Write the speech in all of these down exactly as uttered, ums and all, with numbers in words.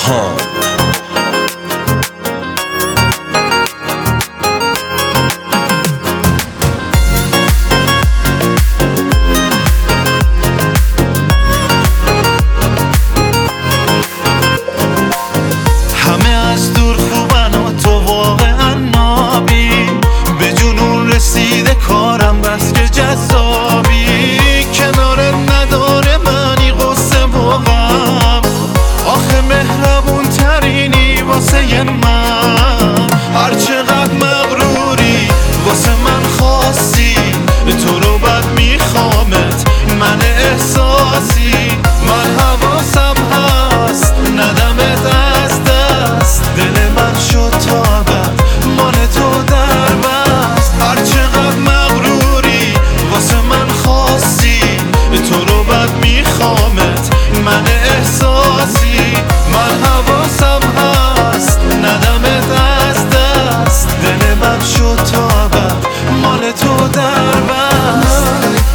جهان. همه از دور خوبن و تو واقعا نابی، به جنون رسیده کارم بس که جذابی. کنار نداره منی غصه و غم، آخه مهربون ترینی واسه من. هر چقدر مغروری واسه من خاصی، تو رو بد میخوامت من احساسی. من حواسم هست ندمت از دست، دل من شد تا ابد مال تو در بست. هر چقدر مغروری واسه من خاصی، تو رو بد میخوامت من احساسی. من حواسم هست ندمت از دست، دل من شد تا ابد مال تو در بست.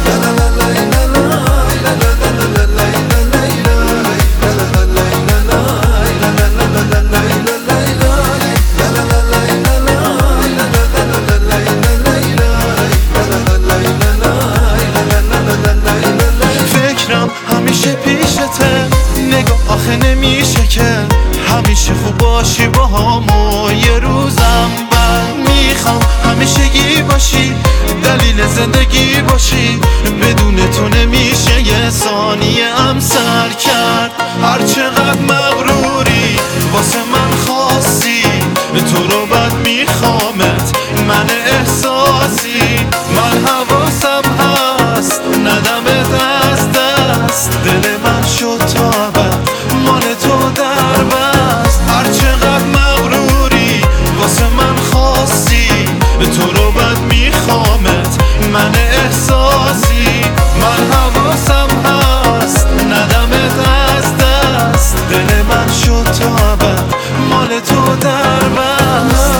فکرم همیشه پیشته، نگاه آخه نمیشه که همیشه خوب باشی با هم و یه روزم بد. میخوام همیشگی باشی، دلیل زندگی باشی، بدون تو نمیشه یه ثانیه ام سر کرد. هر چقدر مغروری واسه من خاصی، تو رو بد میخوامت من احساسی. من حواسم هست ندمت از دست، دل من شد تا ابد مال تو در بست. هر چقدر مغروری واسه من خاصی، تو رو بد میخوامت من احساسی. من حواسم هست ندمت از دست، دل من شد تا ابد مال تو در بست.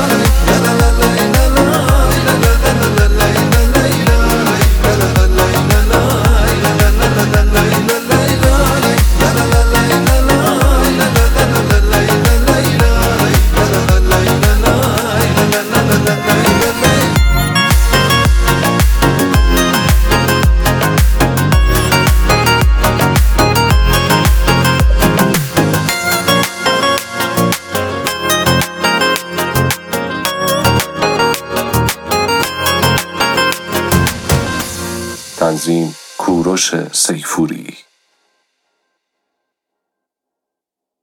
تنظیم کوروش سیفوری.